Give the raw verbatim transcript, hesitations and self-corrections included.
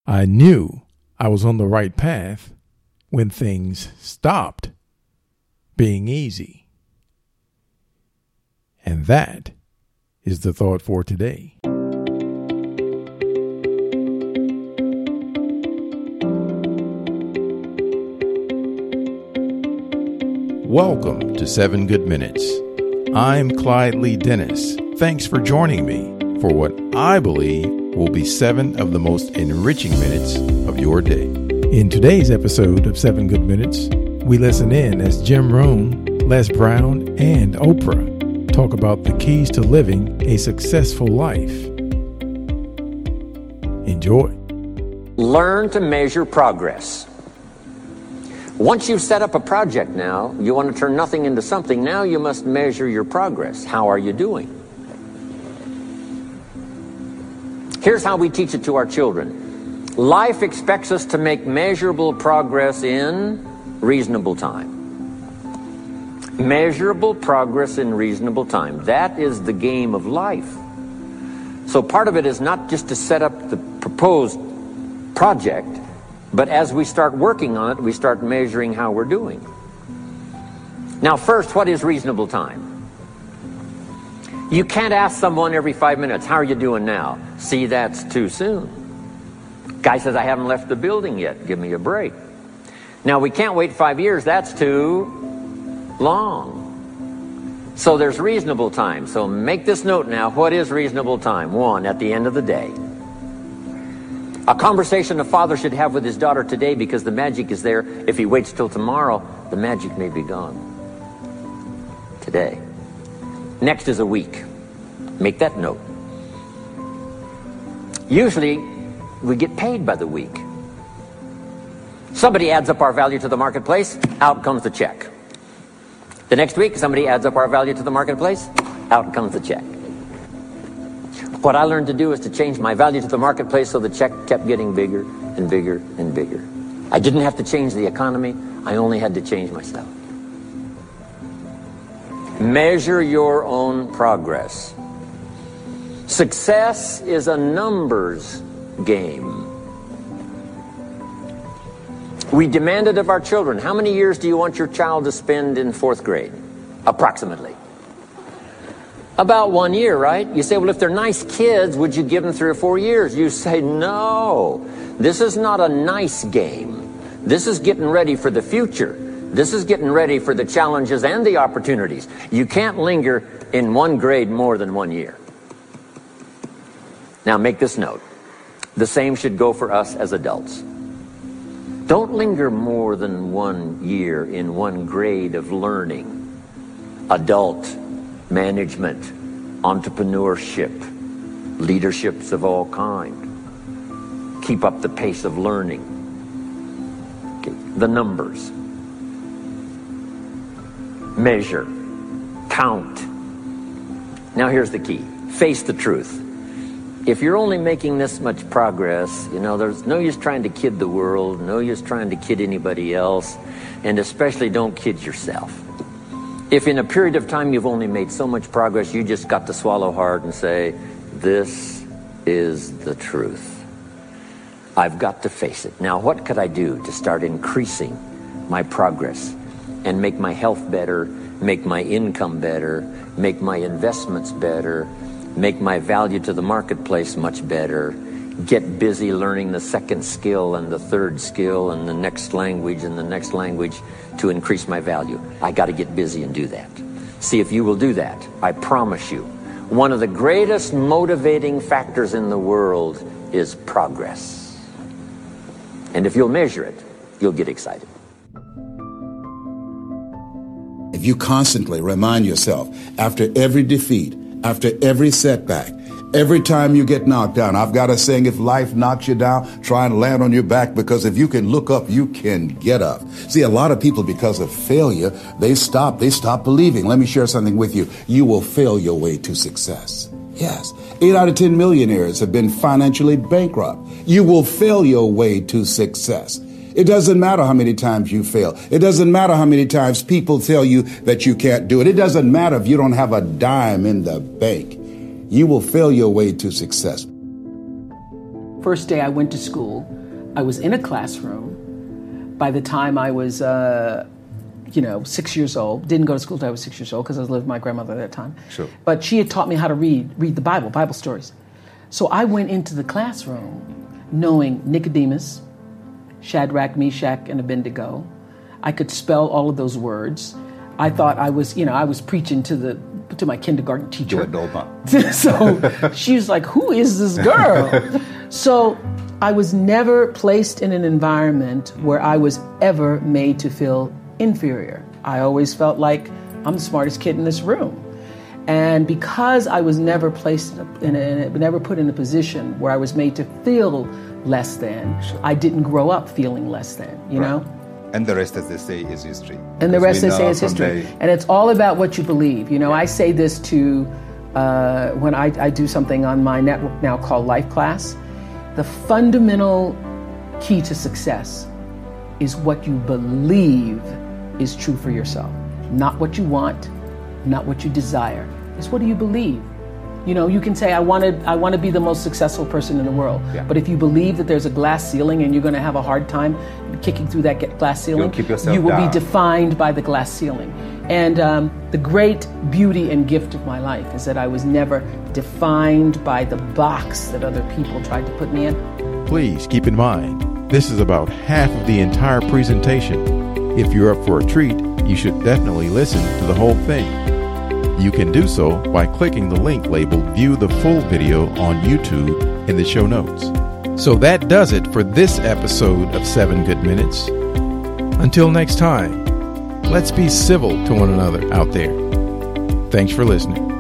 I knew I was on the right path when things stopped being easy. And that is the thought for today. Welcome to Seven Good Minutes. I'm Clyde Lee Dennis. Thanks for joining me for what I believe will be seven of the most enriching minutes of your day. In today's episode of Seven Good Minutes, we listen in as Jim Rohn, Les Brown, and Oprah talk about the keys to living a successful life. Enjoy. Learn to measure progress. Once you've set up a project now, you want to turn nothing into something. Now you must measure your progress. How are you doing? Here's how we teach it to our children. Life expects us to make measurable progress in reasonable time. Measurable progress in reasonable time. That is the game of life. So part of it is not just to set up the proposed project, but as we start working on it, we start measuring how we're doing. Now, first, what is reasonable time? You can't ask someone every five minutes, how are you doing now? See, that's too soon. Guy says, I haven't left the building yet. Give me a break. Now, we can't wait five years. That's too long. So there's reasonable time. So make this note now. What is reasonable time? One, at the end of the day. A conversation a father should have with his daughter today, because the magic is there. If he waits till tomorrow, the magic may be gone today. Next is a week. Make that note. Usually, we get paid by the week. Somebody adds up our value to the marketplace, out comes the check. The next week, somebody adds up our value to the marketplace, out comes the check. What I learned to do is to change my value to the marketplace so the check kept getting bigger and bigger and bigger. I didn't have to change the economy. I only had to change myself. Measure your own progress. Success is a numbers game. We demanded of our children, how many years do you want your child to spend in fourth grade? Approximately. About one year, right? You say, well, if they're nice kids, would you give them three or four years? You say, no. This is not a nice game. This is getting ready for the future. This is getting ready for the challenges and the opportunities. You can't linger in one grade more than one year. Now, make this note. The same should go for us as adults. Don't linger more than one year in one grade of learning. Adult management, entrepreneurship, leaderships of all kind. Keep up the pace of learning. Okay. The numbers. Measure. Count. Now here's the key. Face the truth. If you're only making this much progress, you know, there's no use trying to kid the world, no use trying to kid anybody else, and especially don't kid yourself. If in a period of time you've only made so much progress, you just got to swallow hard and say, this is the truth. I've got to face it. Now, what could I do to start increasing my progress and make my health better, make my income better, make my investments better, make my value to the marketplace much better, get busy learning the second skill and the third skill and the next language and the next language to increase my value. I got to get busy and do that. See if you will do that. I promise you, one of the greatest motivating factors in the world is progress. And if you'll measure it, you'll get excited. If you constantly remind yourself, after every defeat, after every setback, every time you get knocked down, I've got a saying, if life knocks you down, try and land on your back, because if you can look up, you can get up. See, a lot of people, because of failure, they stop, they stop believing. Let me share something with you. You will fail your way to success. Yes. Eight out of ten millionaires have been financially bankrupt. You will fail your way to success. It doesn't matter how many times you fail. It doesn't matter how many times people tell you that you can't do it. It doesn't matter if you don't have a dime in the bank. You will fail your way to success. first day I went to school, I was in a classroom. By the time I was, uh, you know, six years old, didn't go to school until I was six years old because I was living with my grandmother at that time. Sure. But she had taught me how to read, read the Bible, Bible stories. So I went into the classroom knowing Nicodemus, Shadrach, Meshach, and Abednego. I could spell all of those words. I thought I was, you know, I was preaching to the to my kindergarten teacher. So she was like, "Who is this girl?" So I was never placed in an environment where I was ever made to feel inferior. I always felt like I'm the smartest kid in this room. And because I was never placed in a, in a, never put in a position where I was made to feel less than, sure. I didn't grow up feeling less than, you right. know? And the rest, as they say, is history. And the rest, they say, is history. Day. And it's all about what you believe. You know, I say this to, uh, when I, I do something on my network now called Life Class, the fundamental key to success is what you believe is true for yourself. Not what you want, not what you desire. It's what do you believe? You know, you can say, I want to I want to be the most successful person in the world. Yeah. But if you believe that there's a glass ceiling and you're going to have a hard time kicking through that glass ceiling, you will down. be defined by the glass ceiling. And um, the great beauty and gift of my life is that I was never defined by the box that other people tried to put me in. Please keep in mind, this is about half of the entire presentation. If you're up for a treat, you should definitely listen to the whole thing. You can do so by clicking the link labeled View the Full Video on YouTube in the show notes. So that does it for this episode of Seven Good Minutes. Until next time, let's be civil to one another out there. Thanks for listening.